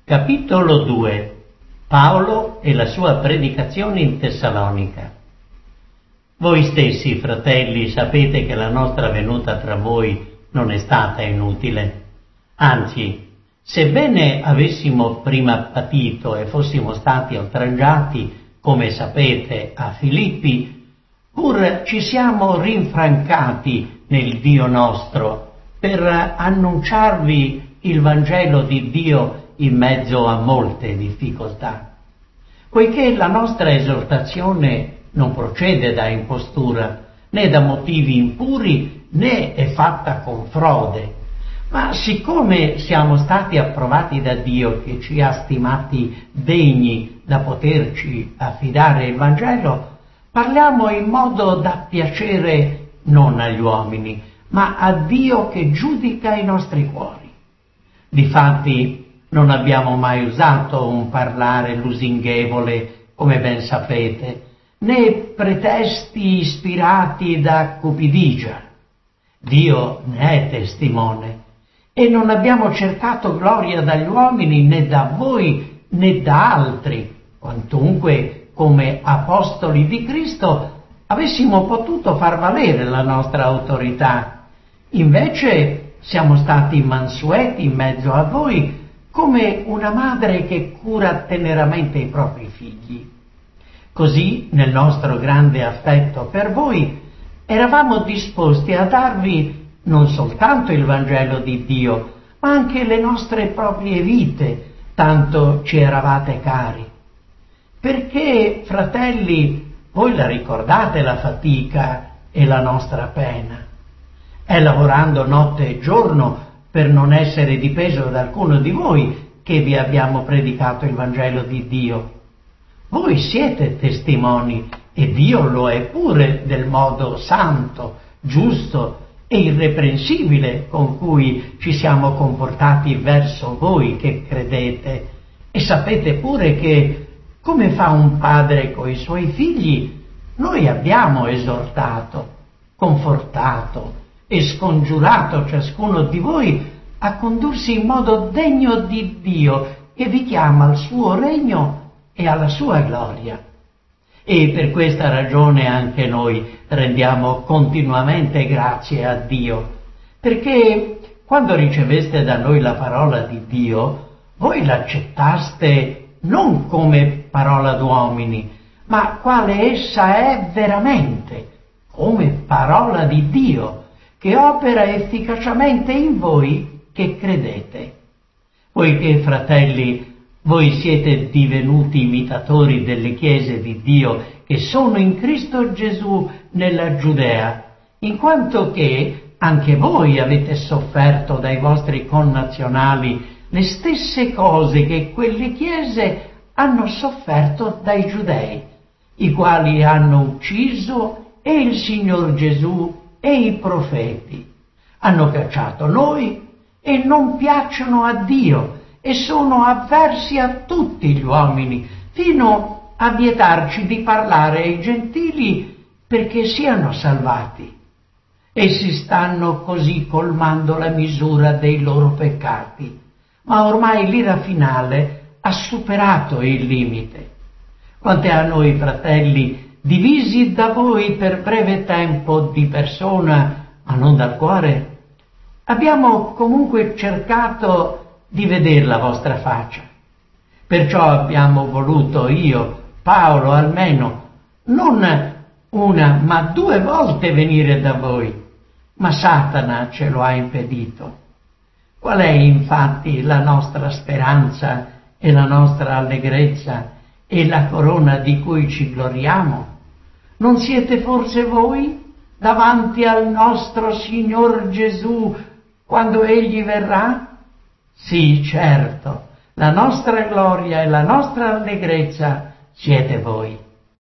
Capitolo 2. Paolo e la sua predicazione in Tessalonica. Voi stessi, fratelli, sapete che la nostra venuta tra voi non è stata inutile. Anzi, sebbene avessimo prima patito e fossimo stati oltraggiati, come sapete, a Filippi, pur ci siamo rinfrancati nel Dio nostro per annunciarvi il Vangelo di Dio in mezzo a molte difficoltà, poiché la nostra esortazione non procede da impostura, né da motivi impuri, né è fatta con frode, ma siccome siamo stati approvati da Dio che ci ha stimati degni da poterci affidare il Vangelo, parliamo in modo da piacere non agli uomini, ma a Dio che giudica i nostri cuori. Difatti, non abbiamo mai usato un parlare lusinghevole, come ben sapete, né pretesti ispirati da cupidigia. Dio ne è testimone. E non abbiamo cercato gloria dagli uomini, né da voi, né da altri, quantunque come apostoli di Cristo avessimo potuto far valere la nostra autorità. Invece siamo stati mansueti in mezzo a voi, come una madre che cura teneramente i propri figli. Così, nel nostro grande affetto per voi, eravamo disposti a darvi non soltanto il Vangelo di Dio, ma anche le nostre proprie vite, tanto ci eravate cari. Perché, fratelli, voi la ricordate la fatica e la nostra pena. È lavorando notte e giorno per non essere dipeso da alcuno di voi che vi abbiamo predicato il Vangelo di Dio. Voi siete testimoni, e Dio lo è pure, del modo santo, giusto e irreprensibile con cui ci siamo comportati verso voi che credete. E sapete pure che, come fa un padre coi suoi figli, noi abbiamo esortato, confortato e scongiurato ciascuno di voi a condursi in modo degno di Dio che vi chiama al suo regno e alla sua gloria. E per questa ragione anche noi rendiamo continuamente grazie a Dio, perché quando riceveste da noi la parola di Dio, voi l'accettaste non come parola d'uomini, ma quale essa è veramente, come parola di Dio, che opera efficacemente in voi che credete. Poiché, fratelli, voi siete divenuti imitatori delle chiese di Dio che sono in Cristo Gesù nella Giudea, in quanto che anche voi avete sofferto dai vostri connazionali le stesse cose che quelle chiese hanno sofferto dai giudei, i quali hanno ucciso e il Signor Gesù e i profeti. Hanno cacciato noi e non piacciono a Dio e sono avversi a tutti gli uomini, fino a vietarci di parlare ai gentili perché siano salvati. Essi stanno così colmando la misura dei loro peccati, ma ormai l'ira finale ha superato il limite. Quante a noi, fratelli, divisi da voi per breve tempo di persona, ma non dal cuore, abbiamo comunque cercato di veder la vostra faccia. Perciò abbiamo voluto io, Paolo almeno, non una ma 2 volte venire da voi, ma Satana ce lo ha impedito. Qual è infatti la nostra speranza e la nostra allegrezza e la corona di cui ci gloriamo? Non siete forse voi davanti al nostro Signor Gesù quando Egli verrà? Sì, certo, la nostra gloria e la nostra allegrezza siete voi.